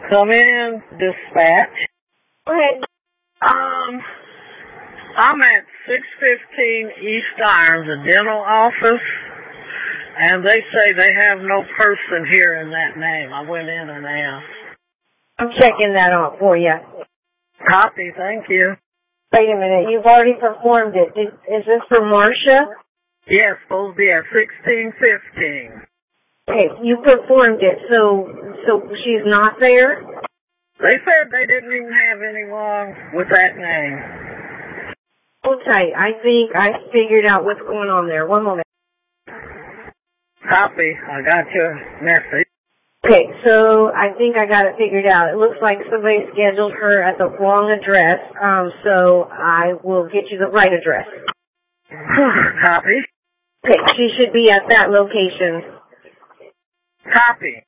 Come in, dispatch. Okay. I'm at 615 East Iron, the dental office, and they say they have no person here in that name. I went in and asked. I'm checking that out for you. Copy, thank you. Wait a minute. You've already performed it. Is this for Marcia? Yes, supposed to be at 1615. Okay, you performed it, so she's not there? They said they didn't even have anyone with that name. Okay, I think I figured out what's going on there. One moment. Copy, I got your message. Okay, so I think I got it figured out. It looks like somebody scheduled her at the wrong address, so I will get you the right address. Copy. Okay, she should be at that location. Copy.